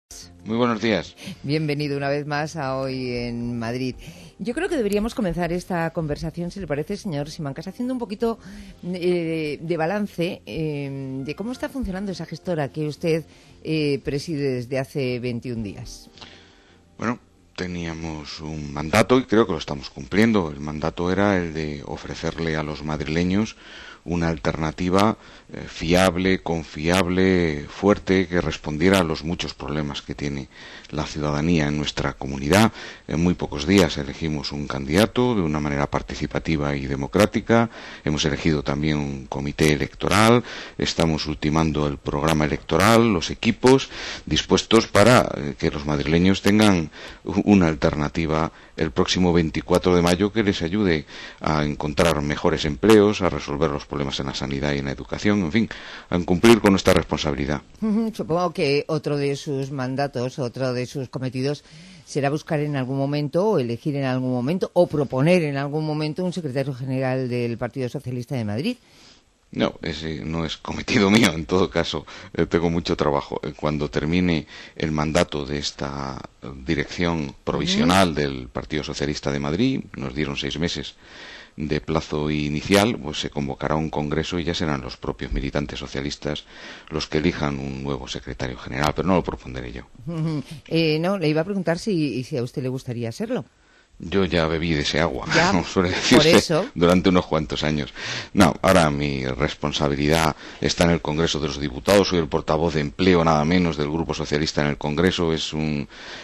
Muy buenos días. Bienvenido una vez más a Hoy en Madrid. Yo creo que deberíamos comenzar esta conversación, si le parece, señor Simancas, haciendo un poquito de balance de cómo está funcionando esa gestora que usted preside desde hace 21 días. Bueno, teníamos un mandato y creo que lo estamos cumpliendo. El mandato era el de ofrecerle a los madrileños una alternativa fiable, confiable, fuerte, que respondiera a los muchos problemas que tiene la ciudadanía en nuestra comunidad. En muy pocos días elegimos un candidato de una manera participativa y democrática. Hemos elegido también un comité electoral. Estamos ultimando el programa electoral, los equipos dispuestos para que los madrileños tengan una alternativa el próximo 24 de mayo que les ayude a encontrar mejores empleos, a resolver los problemas en la sanidad y en la educación, en fin, a cumplir con nuestra responsabilidad. Supongo que otro de sus mandatos, otro de sus cometidos será buscar en algún momento, o elegir en algún momento, o proponer en algún momento un secretario general del Partido Socialista de Madrid. No, ese no es cometido mío. En todo caso, tengo mucho trabajo. Cuando termine el mandato de esta dirección provisional del Partido Socialista de Madrid, nos dieron 6 meses de plazo inicial, pues se convocará un congreso y ya serán los propios militantes socialistas los que elijan un nuevo secretario general, pero no lo propondré yo. No, le iba a preguntar si a usted le gustaría hacerlo. Yo ya bebí de ese agua, ya, como suele decirse, durante unos cuantos años. No, ahora mi responsabilidad está en el Congreso de los Diputados. Soy el portavoz de empleo, nada menos, del Grupo Socialista en el Congreso. Es un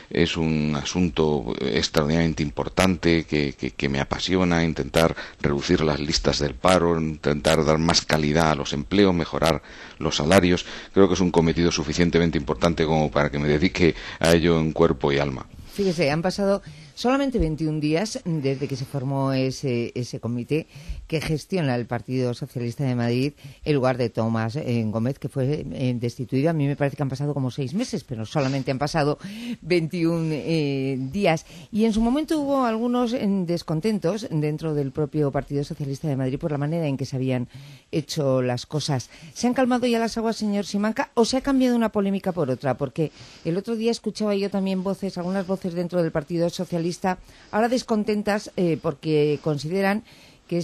asunto extraordinariamente importante que me apasiona, intentar reducir las listas del paro, intentar dar más calidad a los empleos, mejorar los salarios. Creo que es un cometido suficientemente importante como para que me dedique a ello en cuerpo y alma. Fíjese, han pasado solamente 21 días desde que se formó ese comité que gestiona el Partido Socialista de Madrid en lugar de Tomás Gómez, que fue destituido. A mí me parece que han pasado como 6 meses, pero solamente han pasado 21 días. Y en su momento hubo algunos descontentos dentro del propio Partido Socialista de Madrid por la manera en que se habían hecho las cosas. ¿Se han calmado ya las aguas, señor Simancas, o se ha cambiado una polémica por otra? Porque el otro día escuchaba yo también algunas voces dentro del Partido Socialista ahora descontentas porque consideran que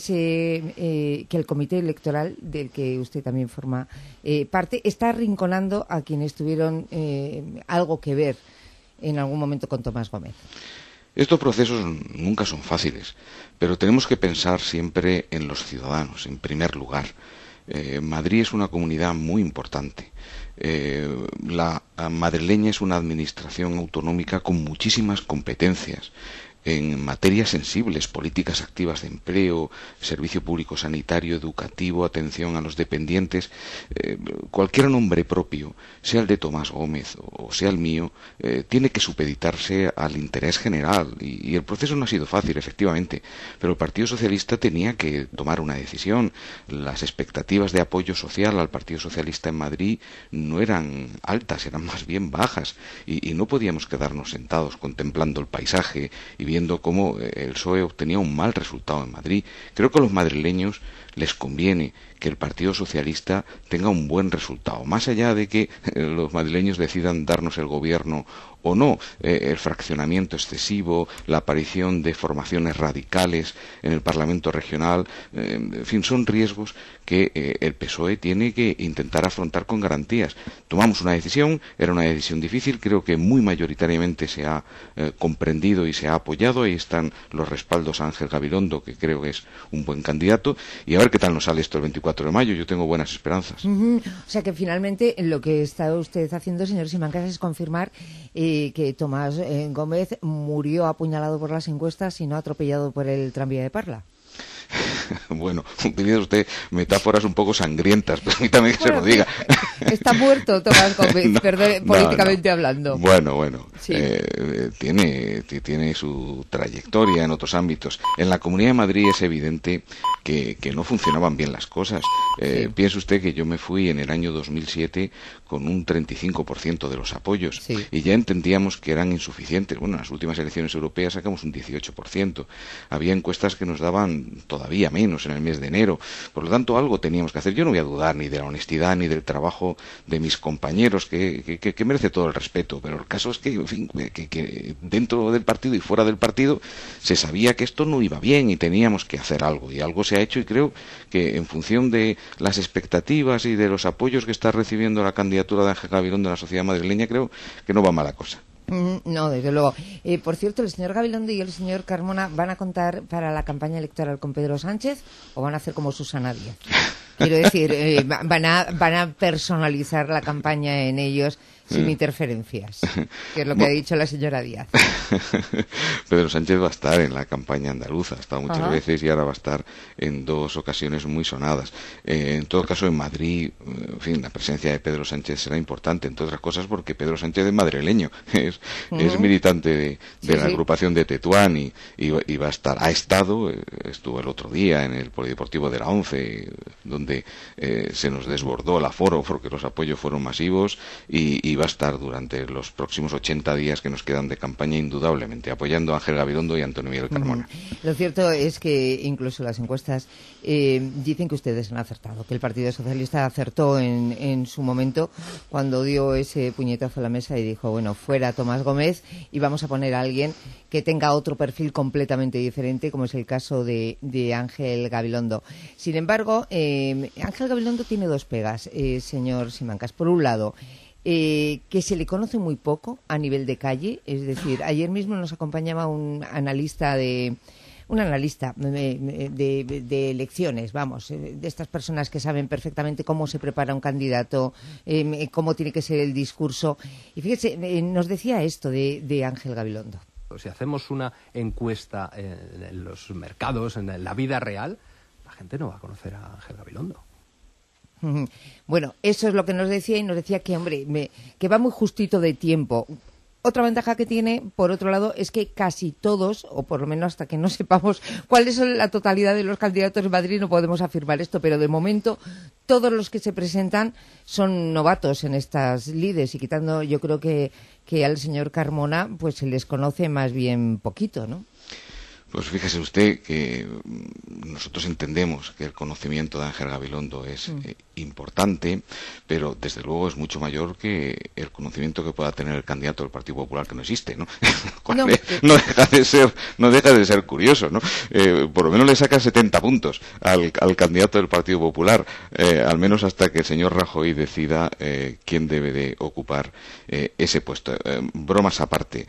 el comité electoral del que usted también forma parte está arrinconando a quienes tuvieron algo que ver en algún momento con Tomás Gómez. Estos procesos nunca son fáciles, pero tenemos que pensar siempre en los ciudadanos, en primer lugar. Madrid es una comunidad muy importante. La madrileña es una administración autonómica con muchísimas competencias en materias sensibles, políticas activas de empleo, servicio público sanitario, educativo, atención a los dependientes. Cualquier nombre propio, sea el de Tomás Gómez o sea el mío, tiene que supeditarse al interés general. Y el proceso no ha sido fácil, efectivamente, pero el Partido Socialista tenía que tomar una decisión. Las expectativas de apoyo social al Partido Socialista en Madrid no eran altas, eran más bien bajas, y no podíamos quedarnos sentados contemplando el paisaje y viendo cómo el PSOE obtenía un mal resultado en Madrid. Creo que a los madrileños les conviene que el Partido Socialista tenga un buen resultado, más allá de que los madrileños decidan darnos el gobierno o no. El fraccionamiento excesivo, la aparición de formaciones radicales en el Parlamento regional, en fin, son riesgos que el PSOE tiene que intentar afrontar con garantías. Tomamos una decisión, era una decisión difícil, creo que muy mayoritariamente se ha comprendido y se ha apoyado. Ahí están los respaldos a Ángel Gabilondo, que creo que es un buen candidato, y a ver qué tal nos sale esto el 24 de mayo. Yo tengo buenas esperanzas. O sea que finalmente lo que está usted haciendo, señor Simancas, es confirmar que Tomás Gómez murió apuñalado por las encuestas y no atropellado por el tranvía de Parla. Bueno, utiliza usted metáforas un poco sangrientas, permítame que se lo diga. Está muerto Tomás Gómez, políticamente hablando. Bueno, sí. Tiene su trayectoria en otros ámbitos. En la Comunidad de Madrid es evidente que no funcionaban bien las cosas. Sí. Piense usted que yo me fui en el año 2007 con un 35% de los apoyos, sí, y ya entendíamos que eran insuficientes. Bueno, en las últimas elecciones europeas sacamos un 18%. Había encuestas que nos daban todavía menos en el mes de enero. Por lo tanto, algo teníamos que hacer. Yo no voy a dudar ni de la honestidad ni del trabajo de mis compañeros, que merece todo el respeto, pero el caso es que, en fin, que dentro del partido y fuera del partido se sabía que esto no iba bien y teníamos que hacer algo, y algo se ha hecho, y creo que en función de las expectativas y de los apoyos que está recibiendo la candidatura de Ángel Gabilondo en la sociedad madrileña, creo que no va mala cosa. No, desde luego. Por cierto, ¿el señor Gabilondo y el señor Carmona van a contar para la campaña electoral con Pedro Sánchez o van a hacer como Susana Díaz? Quiero decir, van a personalizar la campaña en ellos sin interferencias, que es lo que ha dicho la señora Díaz. Pedro Sánchez va a estar en la campaña andaluza, ha estado muchas veces y ahora va a estar en 2 ocasiones muy sonadas. En todo caso, en Madrid, en fin, la presencia de Pedro Sánchez será importante, entre otras cosas porque Pedro Sánchez es madrileño, es militante de la agrupación de Tetuán y va a estar, estuvo el otro día en el Polideportivo de la ONCE, donde se nos desbordó el aforo porque los apoyos fueron masivos, y va a estar durante los próximos 80 días que nos quedan de campaña, indudablemente, apoyando a Ángel Gabilondo y a Antonio Miguel Carmona. Lo cierto es que incluso las encuestas dicen que ustedes han acertado, que el Partido Socialista acertó en su momento cuando dio ese puñetazo a la mesa y dijo, bueno, fuera Tomás Gómez y vamos a poner a alguien que tenga otro perfil completamente diferente, como es el caso de Ángel Gabilondo. Sin embargo, Ángel Gabilondo tiene 2 pegas, señor Simancas. Por un lado, que se le conoce muy poco a nivel de calle, es decir, ayer mismo nos acompañaba un analista de elecciones, vamos, de estas personas que saben perfectamente cómo se prepara un candidato, cómo tiene que ser el discurso. Y fíjese, nos decía esto de Ángel Gabilondo. Si hacemos una encuesta en los mercados, en la vida real, la gente no va a conocer a Ángel Gabilondo. Bueno, eso es lo que nos decía, y nos decía que, hombre, que va muy justito de tiempo. Otra ventaja que tiene, por otro lado, es que casi todos, o por lo menos hasta que no sepamos cuáles son la totalidad de los candidatos en Madrid, no podemos afirmar esto, pero de momento todos los que se presentan son novatos en estas lides, y quitando, yo creo que al señor Carmona pues se les conoce más bien poquito, ¿no? Pues fíjese usted que nosotros entendemos que el conocimiento de Ángel Gabilondo es importante, pero desde luego es mucho mayor que el conocimiento que pueda tener el candidato del Partido Popular, que no existe, ¿no? No deja de ser curioso, ¿no? Por lo menos le saca 70 puntos al candidato del Partido Popular, al menos hasta que el señor Rajoy decida quién debe de ocupar ese puesto. Bromas aparte,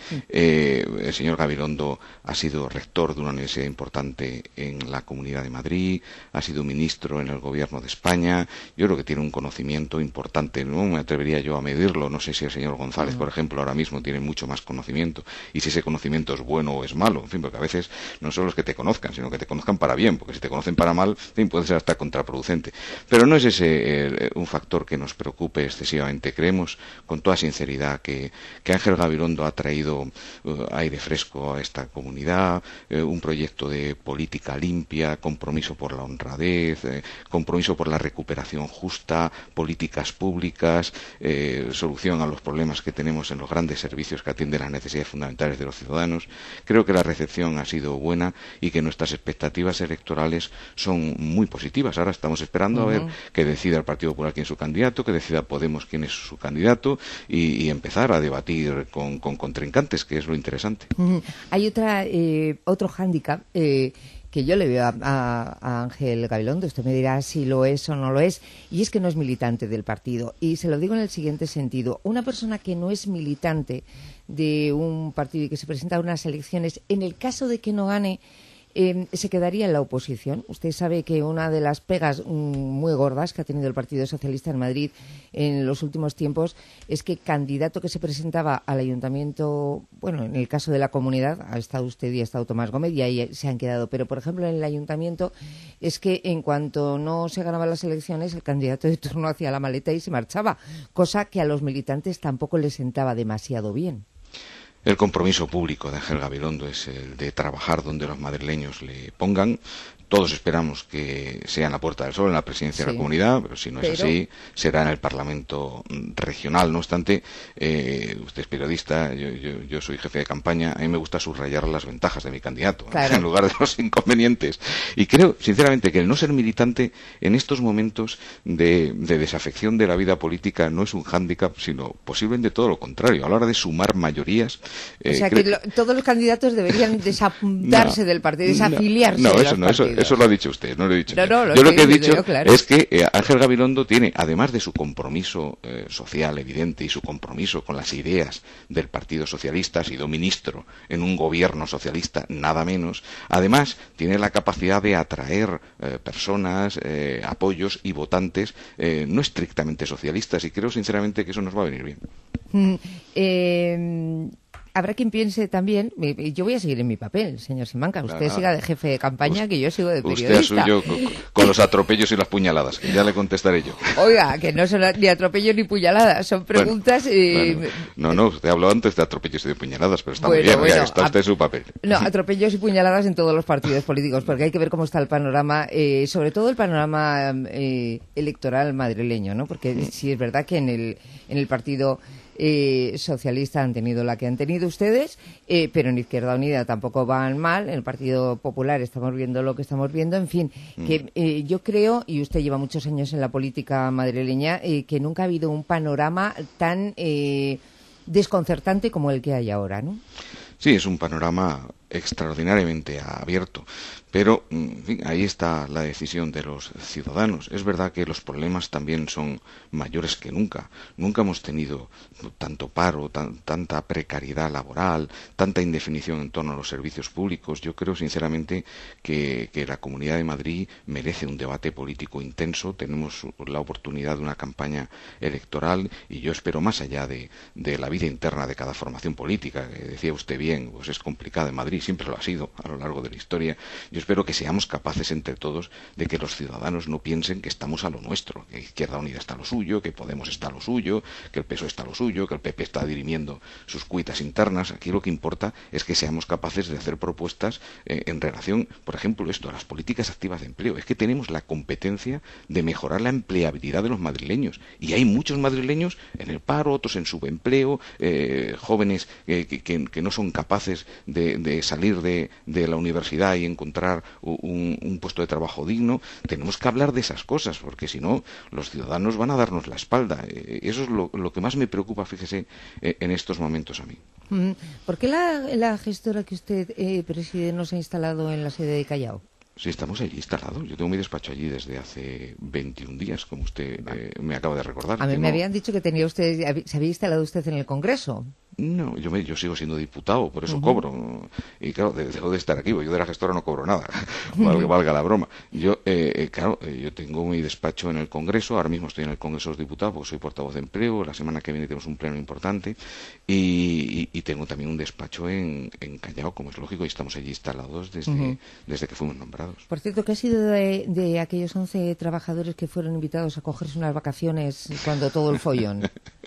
el señor Gabilondo ha sido rector de una universidad importante en la Comunidad de Madrid, ha sido ministro en el Gobierno de España. Yo creo que tiene un conocimiento importante, no me atrevería yo a medirlo, no sé si el señor González, por ejemplo, ahora mismo tiene mucho más conocimiento, y si ese conocimiento es bueno o es malo, en fin, porque a veces no son los que te conozcan, sino que te conozcan para bien, porque si te conocen para mal, en fin, puede ser hasta contraproducente. Pero no es ese un factor que nos preocupe excesivamente. Creemos, con toda sinceridad, que Ángel Gabilondo ha traído aire fresco a esta comunidad, un proyecto de política limpia, compromiso por la honradez, compromiso por la recuperación justa, políticas públicas, solución a los problemas que tenemos en los grandes servicios que atienden las necesidades fundamentales de los ciudadanos. Creo que la recepción ha sido buena y que nuestras expectativas electorales son muy positivas. Ahora estamos esperando a ver que decida el Partido Popular quién es su candidato, que decida Podemos quién es su candidato, y empezar a debatir con contrincantes, que es lo interesante. Hay otro hándicap que yo le veo a Ángel Gabilondo, usted me dirá si lo es o no lo es, y es que no es militante del partido. Y se lo digo en el siguiente sentido: una persona que no es militante de un partido y que se presenta a unas elecciones, en el caso de que no gane, se quedaría en la oposición. Usted sabe que una de las pegas muy gordas que ha tenido el Partido Socialista en Madrid en los últimos tiempos es que candidato que se presentaba al ayuntamiento, bueno, en el caso de la comunidad, ha estado usted y ha estado Tomás Gómez y ahí se han quedado, pero por ejemplo en el ayuntamiento es que en cuanto no se ganaban las elecciones, el candidato de turno hacía la maleta y se marchaba, cosa que a los militantes tampoco les sentaba demasiado bien. El compromiso público de Ángel Gabilondo es el de trabajar donde los madrileños le pongan. Todos esperamos que sea en la Puerta del Sol, en la presidencia de la comunidad, pero si no es así, será en el Parlamento regional. No obstante, usted es periodista, yo soy jefe de campaña, a mí me gusta subrayar las ventajas de mi candidato, en lugar de los inconvenientes. Y creo, sinceramente, que el no ser militante en estos momentos de desafección de la vida política no es un hándicap, sino posiblemente todo lo contrario. A la hora de sumar mayorías... o sea, que todos los candidatos deberían desapuntarse del partido, desafiliarse de los partidos. Eso lo ha dicho usted, no lo he dicho yo. Yo lo que he dicho es que Ángel Gabilondo tiene, además de su compromiso social evidente y su compromiso con las ideas del Partido Socialista, ha sido ministro en un gobierno socialista, nada menos, además tiene la capacidad de atraer personas, apoyos y votantes no estrictamente socialistas, y creo sinceramente que eso nos va a venir bien. Habrá quien piense también, yo voy a seguir en mi papel, señor Simancas, usted siga de jefe de campaña, que yo sigo de periodista. Usted a suyo con los atropellos y las puñaladas, que ya le contestaré yo. Oiga, que no son ni atropellos ni puñaladas, son preguntas... No, usted habló antes de atropellos y de puñaladas, pero está muy bien, ya está usted en su papel. No, atropellos y puñaladas en todos los partidos políticos, porque hay que ver cómo está el panorama, sobre todo el panorama electoral madrileño, ¿no? Porque sí es verdad que en el partido... socialista han tenido la que han tenido ustedes, pero en Izquierda Unida tampoco van mal, en el Partido Popular estamos viendo lo que estamos viendo, en fin, que yo creo, y usted lleva muchos años en la política madrileña, que nunca ha habido un panorama tan desconcertante como el que hay ahora, ¿no? Sí, es un panorama extraordinariamente abierto, pero en fin, ahí está la decisión de los ciudadanos. Es verdad que los problemas también son mayores que nunca. Nunca hemos tenido tanto paro, tanta precariedad laboral, tanta indefinición en torno a los servicios públicos. Yo creo sinceramente que la Comunidad de Madrid merece un debate político intenso. Tenemos la oportunidad de una campaña electoral y yo espero, más allá de la vida interna de cada formación política, que decía usted bien, pues es complicada en Madrid, siempre lo ha sido a lo largo de la historia. Yo espero que seamos capaces entre todos de que los ciudadanos no piensen que estamos a lo nuestro, que Izquierda Unida está a lo suyo, que Podemos está a lo suyo, que el PSOE está a lo suyo, que el PP está dirimiendo sus cuitas internas. Aquí lo que importa es que seamos capaces de hacer propuestas en relación, por ejemplo, a las políticas activas de empleo. Es que tenemos la competencia de mejorar la empleabilidad de los madrileños, y hay muchos madrileños en el paro, otros en subempleo, jóvenes que no son capaces de salir de la universidad y encontrar un puesto de trabajo digno. Tenemos que hablar de esas cosas, porque si no, los ciudadanos van a darnos la espalda. Eso es lo que más me preocupa, fíjese, en estos momentos a mí. ¿Por qué la gestora que usted preside no se ha instalado en la sede de Callao? Sí, estamos allí instalados. Yo tengo mi despacho allí desde hace 21 días, como usted me acaba de recordar. A mí me habían dicho que se había instalado usted en el Congreso. No, yo sigo siendo diputado, por eso cobro. Y claro, dejo de estar aquí, porque yo de la gestora no cobro nada, valga la broma. Yo tengo mi despacho en el Congreso, ahora mismo estoy en el Congreso de los Diputados, porque soy portavoz de empleo, la semana que viene tenemos un pleno importante, y tengo también un despacho en Callao, como es lógico, y estamos allí instalados desde que fuimos nombrados. Por cierto, ¿qué ha sido de aquellos 11 trabajadores que fueron invitados a cogerse unas vacaciones cuando todo el follón?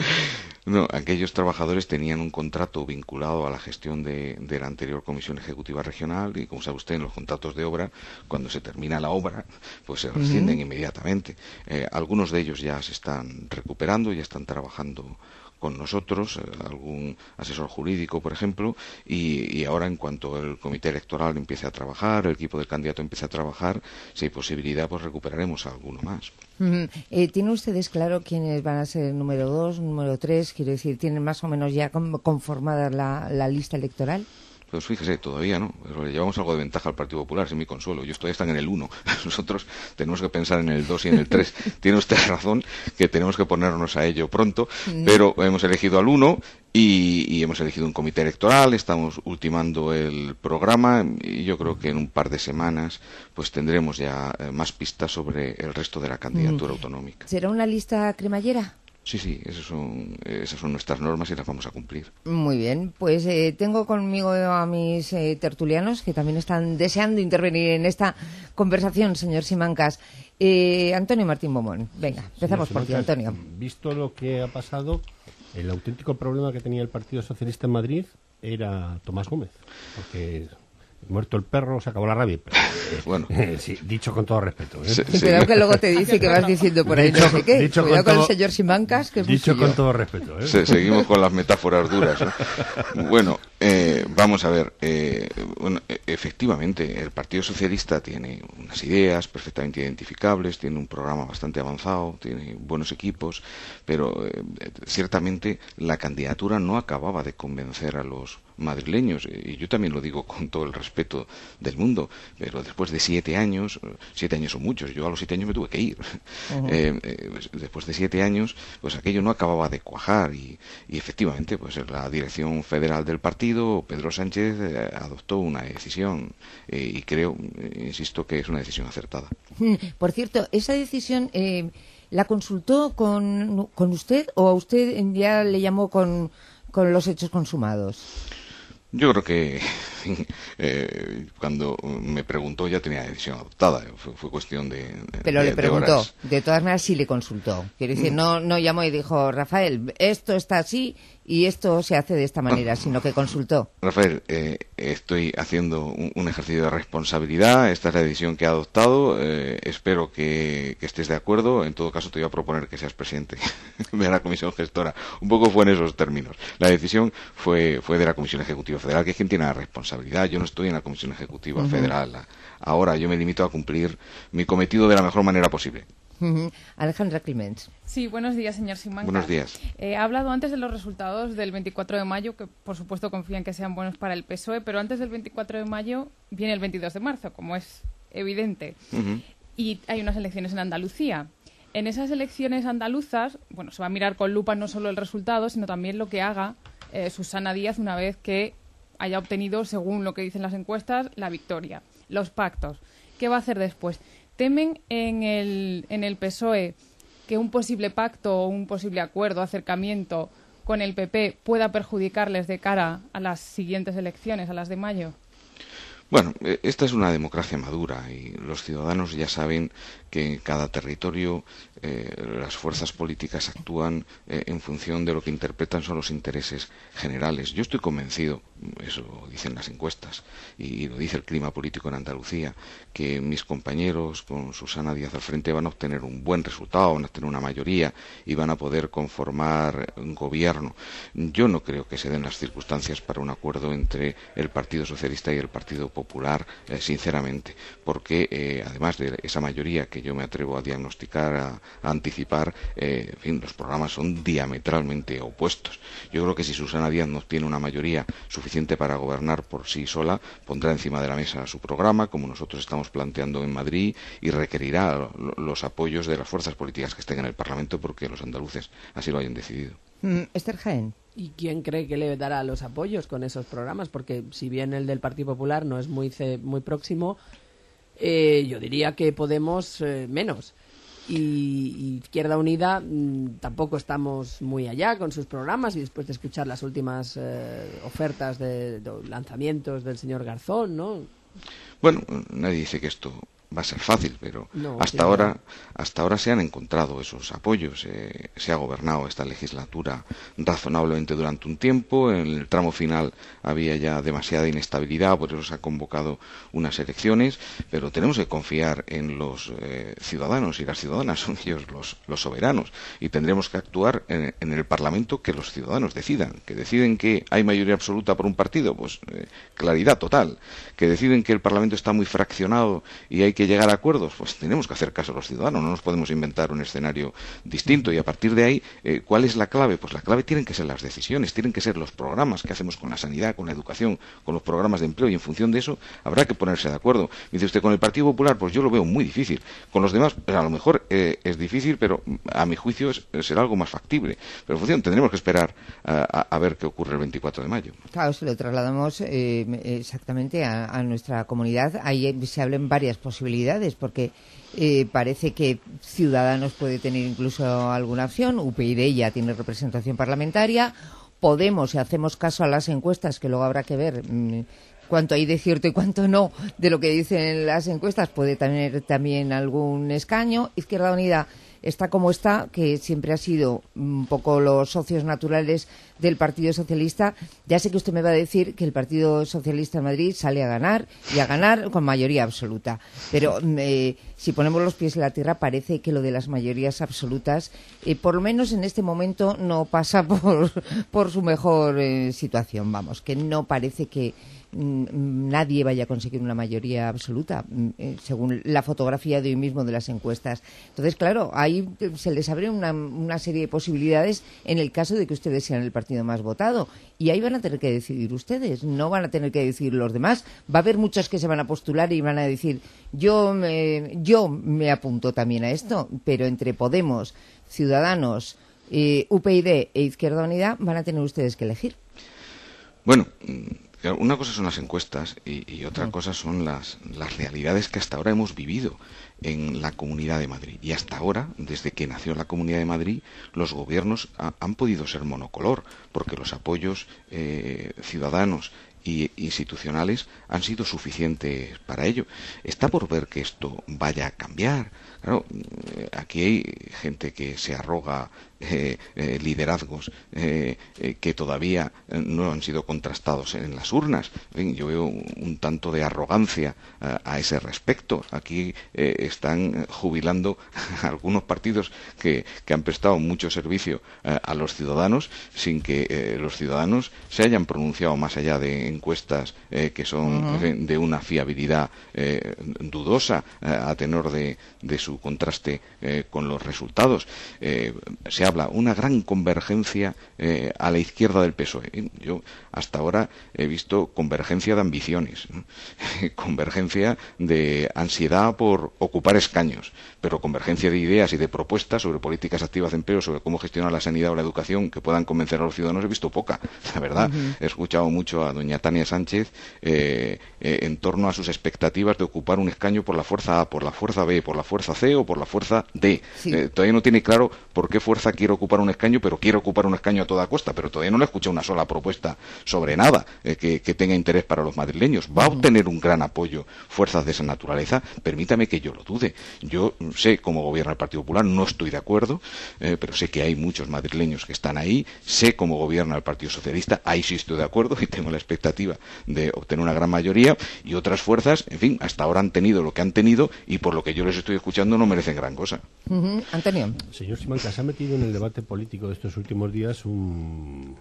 No, aquellos trabajadores tenían un contrato vinculado a la gestión de la anterior Comisión Ejecutiva Regional, y como sabe usted, en los contratos de obra, cuando se termina la obra, pues se rescinden inmediatamente. Algunos de ellos ya se están recuperando, ya están trabajando con nosotros, algún asesor jurídico, por ejemplo, y ahora, en cuanto el comité electoral empiece a trabajar, el equipo del candidato empiece a trabajar, si hay posibilidad, pues recuperaremos a alguno más. ¿Tienen ustedes claro quiénes van a ser el número 2, número 3? Quiero decir, ¿tienen más o menos ya conformada la lista electoral? Pues fíjese, todavía no, pero le llevamos algo de ventaja al Partido Popular, es mi consuelo. Ellos todavía están en el 1, nosotros tenemos que pensar en el 2 y en el 3. Tiene usted razón que tenemos que ponernos a ello pronto, pero hemos elegido al 1 y hemos elegido un comité electoral, estamos ultimando el programa, y yo creo que en un par de semanas pues tendremos ya más pistas sobre el resto de la candidatura autonómica. ¿Será una lista cremallera? Sí, esas son nuestras normas y las vamos a cumplir. Muy bien, pues tengo conmigo a mis tertulianos que también están deseando intervenir en esta conversación, señor Simancas. Antonio Martín Bomón, venga, empezamos por ti, Antonio. Visto lo que ha pasado, el auténtico problema que tenía el Partido Socialista en Madrid era Tomás Gómez, porque muerto el perro, se acabó la rabia. Pero, bueno, sí, dicho con todo respeto. Cuidado que luego te dice que vas diciendo por ahí no sé qué. Cuidado con el señor Simancas, que es dicho con todo respeto. Seguimos con las metáforas duras, ¿no? Bueno, vamos a ver. Bueno, efectivamente, el Partido Socialista tiene unas ideas perfectamente identificables, tiene un programa bastante avanzado, tiene buenos equipos, pero ciertamente la candidatura no acababa de convencer a los madrileños, y yo también lo digo con todo el respeto del mundo, pero después de 7 años, 7 años son muchos, yo a los 7 años me tuve que ir. Después de 7 años, pues aquello no acababa de cuajar, y efectivamente, pues la dirección federal del partido, Pedro Sánchez, adoptó una decisión, y creo, insisto, que es una decisión acertada. Por cierto, esa decisión ¿la consultó con usted, o a usted ya le llamó con los hechos consumados? Yo creo que cuando me preguntó ya tenía la decisión adoptada. Fue cuestión de Pero le preguntó. de horas. De todas maneras sí le consultó. Quiero decir, no llamó y dijo, Rafael, esto está así y esto se hace de esta manera, sino que consultó. Rafael, estoy haciendo un ejercicio de responsabilidad. Esta es la decisión que he adoptado. Espero que estés de acuerdo. En todo caso, te voy a proponer que seas presidente de la Comisión Gestora. Un poco fue en esos términos. La decisión fue de la Comisión Ejecutiva Federal, que es quien tiene la responsabilidad. Yo no estoy en la Comisión Ejecutiva Federal. Ahora yo me limito a cumplir mi cometido de la mejor manera posible. Alejandra Climents. Sí, buenos días, señor Simancas. Buenos días. Ha hablado antes de los resultados del 24 de mayo, que por supuesto confían que sean buenos para el PSOE, pero antes del 24 de mayo viene el 22 de marzo, como es evidente. Y hay unas elecciones en Andalucía. En esas elecciones andaluzas, bueno, se va a mirar con lupa no solo el resultado, sino también lo que haga Susana Díaz una vez que haya obtenido, según lo que dicen las encuestas, la victoria. Los pactos. ¿Qué va a hacer después? ¿Temen en el PSOE que un posible pacto o un posible acuerdo, acercamiento con el PP pueda perjudicarles de cara a las siguientes elecciones, a las de mayo? Bueno, esta es una democracia madura y los ciudadanos ya saben que en cada territorio las fuerzas políticas actúan en función de lo que interpretan son los intereses generales. Yo estoy convencido, eso lo dicen las encuestas y lo dice el clima político en Andalucía, que mis compañeros con Susana Díaz al frente van a obtener un buen resultado, van a tener una mayoría y van a poder conformar un gobierno. Yo no creo que se den las circunstancias para un acuerdo entre el Partido Socialista y el Partido Popular, sinceramente, porque además de esa mayoría que yo me atrevo a diagnosticar, a anticipar, en fin, los programas son diametralmente opuestos. Yo creo que si Susana Díaz no tiene una mayoría suficiente para gobernar por sí sola, pondrá encima de la mesa su programa, como nosotros estamos planteando en Madrid, y requerirá los apoyos de las fuerzas políticas que estén en el Parlamento porque los andaluces así lo hayan decidido. Esther Jaén. ¿Y quién cree que le dará los apoyos con esos programas? Porque si bien el del Partido Popular no es muy próximo, yo diría que Podemos menos. Y Izquierda Unida tampoco estamos muy allá con sus programas, y después de escuchar las últimas ofertas de lanzamientos del señor Garzón, ¿no? Bueno, nadie dice que esto va a ser fácil, pero no, hasta ahora se han encontrado esos apoyos. Se ha gobernado esta legislatura razonablemente durante un tiempo. En el tramo final había ya demasiada inestabilidad, por eso se ha convocado unas elecciones, pero tenemos que confiar en los ciudadanos, y las ciudadanas son ellos los soberanos, y tendremos que actuar en el Parlamento que los ciudadanos decidan. Que deciden que hay mayoría absoluta por un partido, pues claridad total. Que deciden que el Parlamento está muy fraccionado y hay que llegar a acuerdos, pues tenemos que hacer caso a los ciudadanos, no nos podemos inventar un escenario distinto. Y a partir de ahí, ¿cuál es la clave? Pues la clave tienen que ser las decisiones, tienen que ser los programas que hacemos con la sanidad, con la educación, con los programas de empleo, y en función de eso habrá que ponerse de acuerdo. Dice usted, con el Partido Popular, pues yo lo veo muy difícil. Con los demás, pues a lo mejor es difícil, pero a mi juicio será algo más factible. Pero en función, tendremos que esperar a ver qué ocurre el 24 de mayo. Claro, se lo trasladamos exactamente a nuestra comunidad. Ahí se hablan varias posibilidades, porque parece que Ciudadanos puede tener incluso alguna opción, UPyD ya tiene representación parlamentaria, Podemos, si hacemos caso a las encuestas, que luego habrá que ver cuánto hay de cierto y cuánto no de lo que dicen las encuestas, puede tener también algún escaño. Izquierda Unida está como está, que siempre ha sido un poco los socios naturales del Partido Socialista. Ya sé que usted me va a decir que el Partido Socialista en Madrid sale a ganar y a ganar con mayoría absoluta, pero si ponemos los pies en la tierra parece que lo de las mayorías absolutas, por lo menos en este momento, no pasa por su mejor situación. Vamos, que no parece que nadie vaya a conseguir una mayoría absoluta, según la fotografía de hoy mismo de las encuestas. Entonces, claro, ahí se les abre una serie de posibilidades en el caso de que ustedes sean el partido más votado. Y ahí van a tener que decidir ustedes, no van a tener que decidir los demás. Va a haber muchos que se van a postular y van a decir, yo me apunto también a esto, pero entre Podemos, Ciudadanos, UPyD e Izquierda Unida van a tener ustedes que elegir. Bueno, una cosa son las encuestas y otra cosa son las realidades que hasta ahora hemos vivido en la Comunidad de Madrid. Y hasta ahora, desde que nació la Comunidad de Madrid, los gobiernos han podido ser monocolor, porque los apoyos ciudadanos y institucionales han sido suficientes para ello. Está por ver que esto vaya a cambiar. Claro, aquí hay gente que se arroga liderazgos que todavía no han sido contrastados en las urnas. En fin, yo veo un tanto de arrogancia a ese respecto. Aquí están jubilando algunos partidos que han prestado mucho servicio a los ciudadanos sin que los ciudadanos se hayan pronunciado más allá de encuestas que son de una fiabilidad dudosa a tenor de su contraste con los resultados. Se habla una gran convergencia a la izquierda del PSOE. Yo hasta ahora he visto convergencia de ambiciones, ¿no? Convergencia de ansiedad por ocupar escaños, pero convergencia de ideas y de propuestas sobre políticas activas de empleo, sobre cómo gestionar la sanidad o la educación que puedan convencer a los ciudadanos, he visto poca. La verdad, he escuchado mucho a doña Tania Sánchez en torno a sus expectativas de ocupar un escaño por la fuerza A, por la fuerza B, por la fuerza C o por la fuerza D. Sí. Todavía no tiene claro por qué fuerza quiere ocupar un escaño, pero quiere ocupar un escaño a toda costa, pero todavía no le he escuchado una sola propuesta sobre nada que tenga interés para los madrileños. ¿Va a obtener un gran apoyo fuerzas de esa naturaleza? Permítame que yo lo dude. Yo sé cómo gobierna el Partido Popular, no estoy de acuerdo, pero sé que hay muchos madrileños que están ahí, sé cómo gobierna el Partido Socialista, ahí sí estoy de acuerdo y tengo la expectativa de obtener una gran mayoría, y otras fuerzas, en fin, hasta ahora han tenido lo que han tenido y por lo que yo les estoy escuchando no merecen gran cosa. Antonio. Señor Simancas, se ha metido en el debate político de estos últimos días un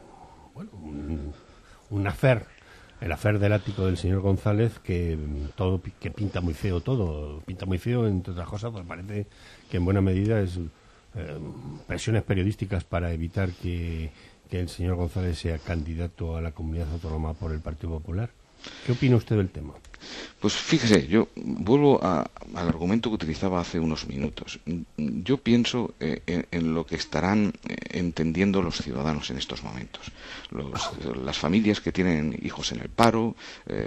affair, el affair del ático del señor González, que pinta muy feo todo, pinta muy feo, entre otras cosas, pues parece que en buena medida es presiones periodísticas para evitar que el señor González sea candidato a la comunidad autónoma por el Partido Popular. ¿Qué opina usted del tema? Pues fíjese, yo vuelvo al argumento que utilizaba hace unos minutos. Yo pienso en lo que estarán entendiendo los ciudadanos en estos momentos. Las familias que tienen hijos en el paro,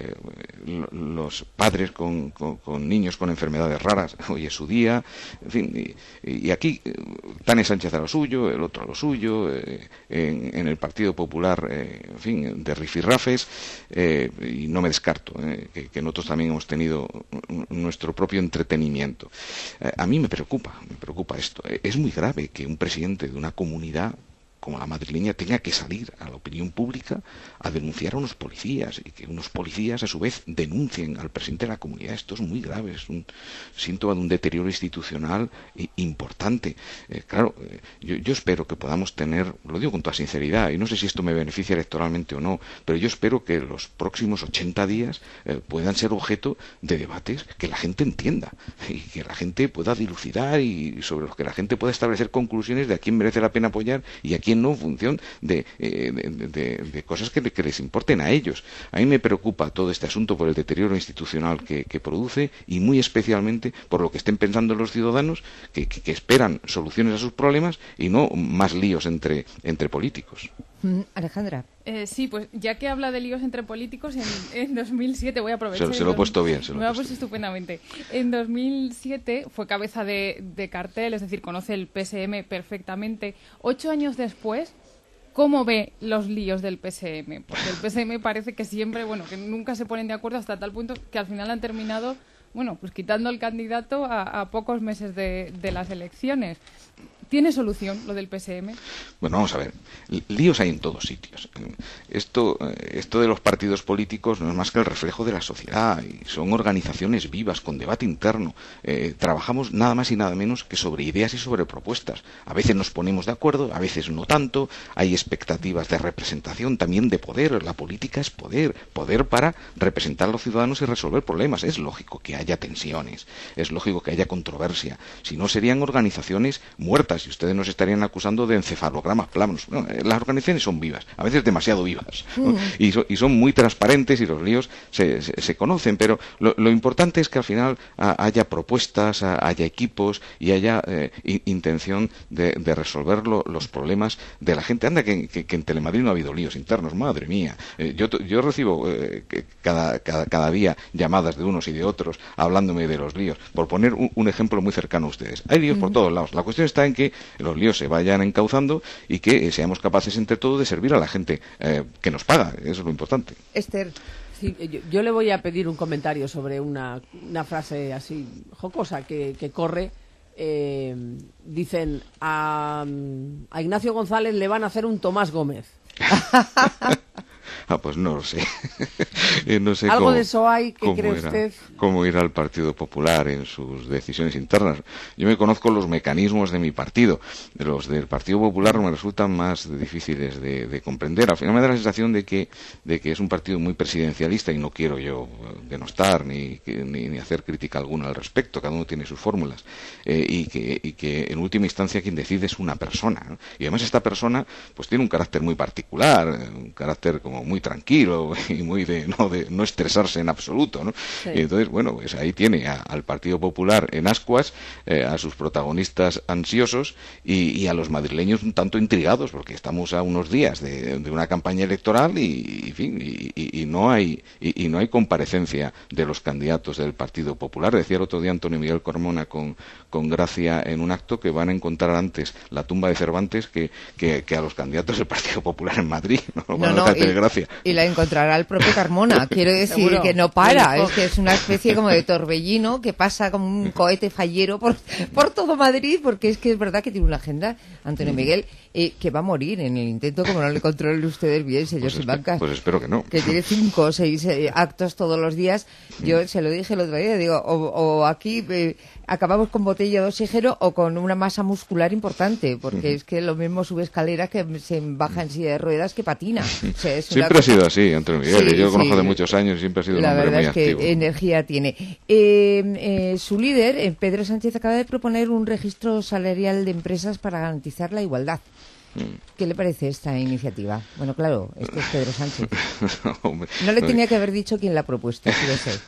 los padres con niños con enfermedades raras, hoy es su día, en fin, y aquí Tania Sánchez a lo suyo, el otro a lo suyo, en el Partido Popular, en fin, de rifirrafes, y no me descarto que nosotros también hemos tenido nuestro propio entretenimiento. A mí me preocupa esto. Es muy grave que un presidente de una comunidad como la madrileña tenga que salir a la opinión pública a denunciar a unos policías y que unos policías a su vez denuncien al presidente de la comunidad. Esto es muy grave, es un síntoma de un deterioro institucional importante. Claro, yo espero que podamos tener, lo digo con toda sinceridad, y no sé si esto me beneficia electoralmente o no, pero yo espero que los próximos 80 días puedan ser objeto de debates que la gente entienda y que la gente pueda dilucidar y sobre los que la gente pueda establecer conclusiones de a quién merece la pena apoyar y a quién no, en función de cosas que les importen a ellos. A mí me preocupa todo este asunto por el deterioro institucional que produce y muy especialmente por lo que estén pensando los ciudadanos que esperan soluciones a sus problemas y no más líos entre políticos. Alejandra. Sí, pues ya que habla de líos entre políticos, en 2007, voy a aprovechar... Se lo he puesto bien. Me lo ha puesto estupendamente. En 2007 fue cabeza de cartel, es decir, conoce el PSM perfectamente. 8 años después, ¿cómo ve los líos del PSM? Porque el PSM parece que siempre, que nunca se ponen de acuerdo hasta tal punto que al final han terminado bueno, pues quitando el candidato a pocos meses de las elecciones. ¿Tiene solución lo del PSM? Bueno, vamos a ver. Líos hay en todos sitios. Esto de los partidos políticos no es más que el reflejo de la sociedad. Y son organizaciones vivas, con debate interno. Trabajamos nada más y nada menos que sobre ideas y sobre propuestas. A veces nos ponemos de acuerdo, a veces no tanto. Hay expectativas de representación, también de poder. La política es poder. Poder para representar a los ciudadanos y resolver problemas. Es lógico que haya tensiones. Es lógico que haya controversia. Si no, serían organizaciones muertas. Y ustedes nos estarían acusando de encefalogramas planos. No, las organizaciones son vivas, a veces demasiado vivas, ¿no? Y son muy transparentes y los líos se conocen, pero lo importante es que al final haya propuestas, haya equipos y haya intención de resolver los problemas de la gente. Anda que en Telemadrid no ha habido líos internos, madre mía. Yo recibo cada día llamadas de unos y de otros hablándome de los líos. Por poner un ejemplo muy cercano a ustedes. Hay líos por todos lados. La cuestión está en que los líos se vayan encauzando y que seamos capaces entre todos de servir a la gente que nos paga. Eso es lo importante. Esther. Sí, yo le voy a pedir un comentario sobre una frase así jocosa que corre. Dicen a Ignacio González le van a hacer un Tomás Gómez. Pues no lo sé. No sé algo de eso hay, ¿qué cree usted? Cómo irá el Partido Popular en sus decisiones internas. Yo me conozco los mecanismos de mi partido. Los del Partido Popular me resultan más difíciles de comprender. Al final me da la sensación de que es un partido muy presidencialista y no quiero yo denostar ni hacer crítica alguna al respecto. Cada uno tiene sus fórmulas. Y que en última instancia quien decide es una persona, ¿no? Y además esta persona pues tiene un carácter muy particular, un carácter como muy tranquilo y muy de no estresarse en absoluto, ¿no? Sí. Y entonces, bueno, pues ahí tiene al Partido Popular en ascuas, a sus protagonistas ansiosos y a los madrileños un tanto intrigados, porque estamos a unos días de una campaña electoral y no hay comparecencia de los candidatos del Partido Popular. Decía el otro día Antonio Miguel Carmona con gracia en un acto que van a encontrar antes la tumba de Cervantes que a los candidatos del Partido Popular en Madrid. Y la encontrará el propio Carmona. Quiero decir que no para. Es que es una especie como de torbellino que pasa como un cohete fallero por todo Madrid, porque es que es verdad que tiene una agenda, Antonio Miguel, que va a morir en el intento, como no le controlen ustedes bien, señor Simancas. Pues espero que no. Que tiene 5 o 6 actos todos los días. Yo se lo dije el otro día, digo, o aquí acabamos con botella de oxígeno o con una masa muscular importante, porque es que lo mismo sube escaleras que se baja en silla de ruedas que patina. O sea, siempre ha sido así, Antonio Miguel. Yo lo conozco de muchos años y siempre ha sido un hombre muy activo. La verdad es que energía tiene. Su líder, Pedro Sánchez, acaba de proponer un registro salarial de empresas para garantizar la igualdad. ¿Qué le parece esta iniciativa? Bueno, claro, este es Pedro Sánchez. No le tenía que haber dicho quién la ha propuesto, sí lo sé.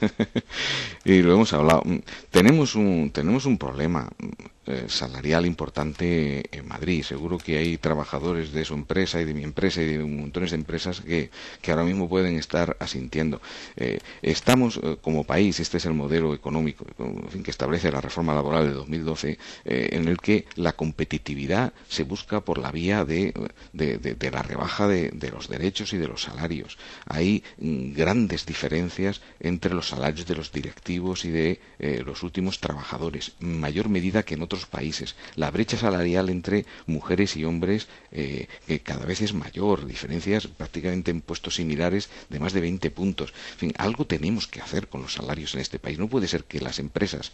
Y lo hemos hablado. Tenemos un problema salarial importante en Madrid. Seguro que hay trabajadores de su empresa y de mi empresa y de montones de empresas que ahora mismo pueden estar asintiendo. Estamos como país, este es el modelo económico que establece la reforma laboral de 2012, en el que la competitividad se busca por la vía de la rebaja de los derechos y de los salarios. Hay grandes diferencias entre los salarios de los directivos y de los últimos trabajadores, en mayor medida que en otros países. La brecha salarial entre mujeres y hombres que cada vez es mayor, diferencias prácticamente en puestos similares de más de 20 puntos. En fin, algo tenemos que hacer con los salarios en este país. No puede ser que las empresas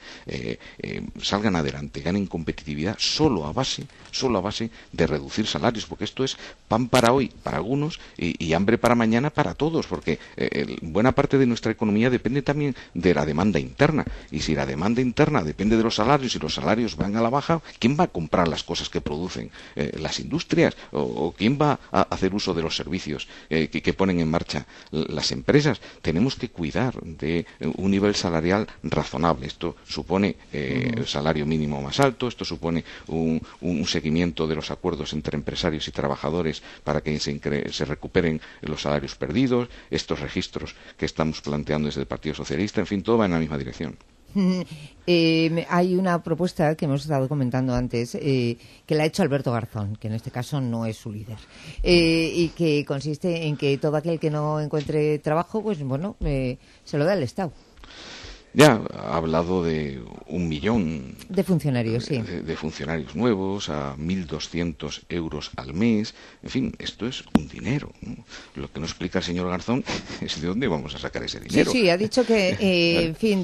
salgan adelante, ganen competitividad solo a base de reducir salarios, porque esto es pan para hoy para algunos y hambre para mañana para todos, porque buena parte de nuestra economía depende también de la demanda interna, y si la demanda interna depende de los salarios y los salarios van a la baja, ¿quién va a comprar las cosas que producen las industrias? ¿O quién va a hacer uso de los servicios que ponen en marcha las empresas? Tenemos que cuidar de un nivel salarial razonable. Esto supone el salario mínimo más alto, esto supone un seguimiento de los acuerdos entre empresarios y trabajadores para que se recuperen los salarios perdidos, estos registros que estamos planteando desde el Partido Socialista, en fin, todo va en la misma dirección. Hay una propuesta que hemos estado comentando antes que la ha hecho Alberto Garzón, que en este caso no es su líder, y que consiste en que todo aquel que no encuentre trabajo, pues bueno, se lo da el Estado. Ya ha hablado de 1 millón de funcionarios, sí. De funcionarios nuevos, a 1.200 euros al mes. En fin, esto es un dinero, ¿no? Lo que no explica el señor Garzón es de dónde vamos a sacar ese dinero. Sí, ha dicho que, en fin,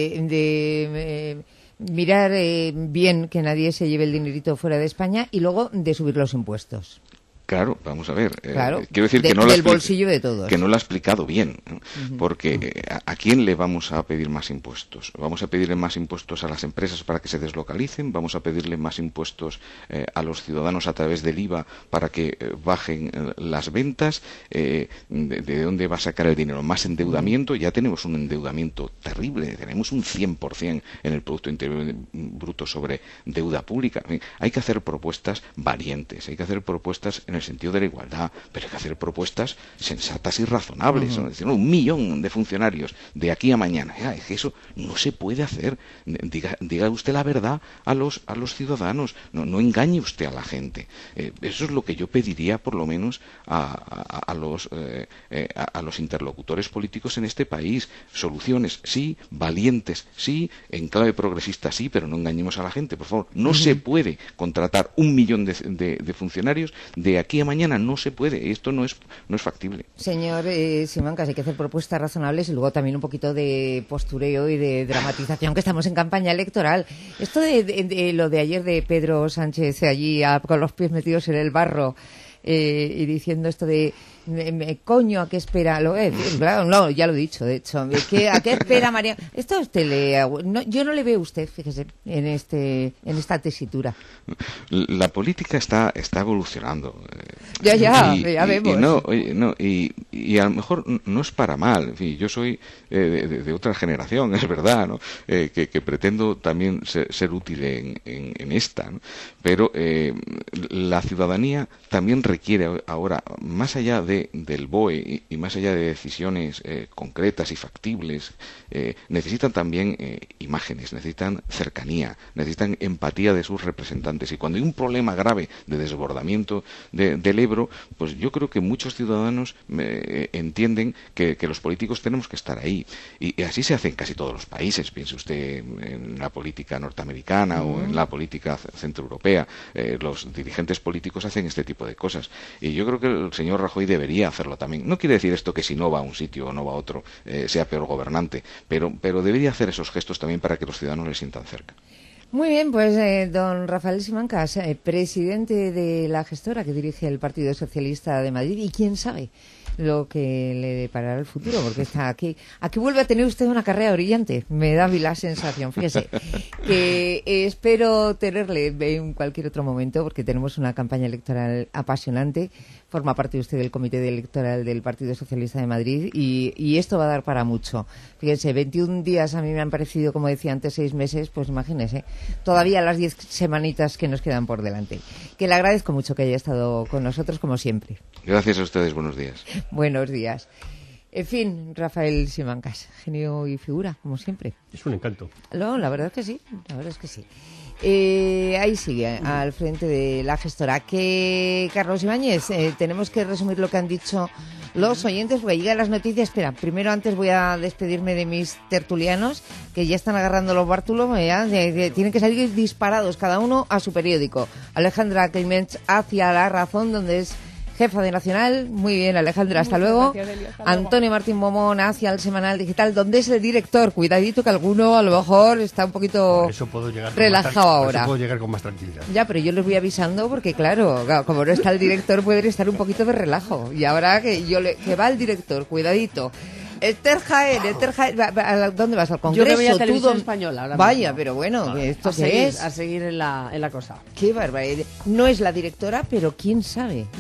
mirar bien que nadie se lleve el dinerito fuera de España y luego de subir los impuestos. Claro, vamos a ver. Claro, quiero decir que no del bolsillo de todos. Que no lo ha explicado bien, ¿no? Porque ¿a quién le vamos a pedir más impuestos? ¿Vamos a pedirle más impuestos a las empresas para que se deslocalicen? ¿Vamos a pedirle más impuestos a los ciudadanos a través del IVA para que bajen las ventas? ¿De dónde va a sacar el dinero? ¿Más endeudamiento? Ya tenemos un endeudamiento terrible. Tenemos un 100% en el Producto Interior Bruto sobre deuda pública. Hay que hacer propuestas valientes, hay que hacer propuestas en el sentido de la igualdad, pero hay que hacer propuestas sensatas y razonables. ¿No? Es decir, 1 millón de funcionarios de aquí a mañana. Es que eso no se puede hacer. Diga usted la verdad a los ciudadanos. No engañe usted a la gente. Eso es lo que yo pediría, por lo menos, a los interlocutores políticos en este país. Soluciones, sí, valientes, sí, en clave progresista, sí, pero no engañemos a la gente, por favor. No se puede contratar 1 millón de funcionarios de aquí a mañana, no se puede, esto no es factible. Señor Simancas, hay que hacer propuestas razonables y luego también un poquito de postureo y de dramatización, que estamos en campaña electoral. Esto de lo de ayer de Pedro Sánchez allí con los pies metidos en el barro y diciendo esto de coño, ¿a qué espera? Claro, no, ya lo he dicho, de hecho. ¿A qué espera María? Esto a usted yo no le veo a usted, fíjese, en esta tesitura. La política está evolucionando. Ya vemos. Y a lo mejor no es para mal. En fin, yo soy de otra generación, es verdad, ¿no? Que pretendo también ser útil en esta, ¿no? Pero la ciudadanía también requiere ahora, más allá del BOE y más allá de decisiones concretas y factibles, necesitan también imágenes, necesitan cercanía, necesitan empatía de sus representantes. Y cuando hay un problema grave de desbordamiento del Ebro, pues yo creo que muchos ciudadanos entienden que los políticos tenemos que estar ahí. Y así se hace en casi todos los países. Piense usted en la política norteamericana o en la política centroeuropea. Los dirigentes políticos hacen este tipo de cosas. Y yo creo que el señor Rajoy debería hacerlo también. No quiere decir esto que si no va a un sitio o no va a otro sea peor gobernante, pero debería hacer esos gestos también para que los ciudadanos le sientan cerca. Muy bien, pues don Rafael Simancas, presidente de la gestora que dirige el Partido Socialista de Madrid, y quién sabe lo que le deparará el futuro, porque está aquí vuelve a tener usted una carrera brillante, me da la sensación, fíjese, que espero tenerle en cualquier otro momento, porque tenemos una campaña electoral apasionante. Forma parte usted del comité electoral del Partido Socialista de Madrid y esto va a dar para mucho. Fíjense, 21 días a mí me han parecido, como decía antes, 6 meses, pues imagínese, todavía las 10 semanitas que nos quedan por delante. Que le agradezco mucho que haya estado con nosotros, como siempre. Gracias a ustedes, buenos días. Buenos días. En fin, Rafael Simancas, genio y figura, como siempre. Es un encanto. No, la verdad es que sí, ahí sigue, al frente de la gestora. Que Carlos Ibáñez, tenemos que resumir lo que han dicho los oyentes, porque llegan las noticias. Espera, primero antes voy a despedirme de mis tertulianos, que ya están agarrando los bártulos, tienen que salir disparados, cada uno a su periódico. Alejandra Clements hacia La Razón, donde es jefa de Nacional. Muy bien, Alejandra, hasta luego. Gracias, Elia, hasta Antonio luego. Martín Momón hacia el Semanal Digital, donde es el director. Cuidadito que alguno a lo mejor está un poquito relajado ahora. Eso puedo llegar con más tranquilidad. Ya, pero yo les voy avisando porque, claro, como no está el director, pueden estar un poquito de relajo. Y ahora que va el director, cuidadito. Esther Jaén, ¿dónde vas? ¿Al Congreso? Yo que voy a Televisión Española ahora Vaya, mismo. pero bueno, ¿esto a qué seguir, es? A seguir en la cosa. Qué barbaridad. No es la directora, pero quién sabe.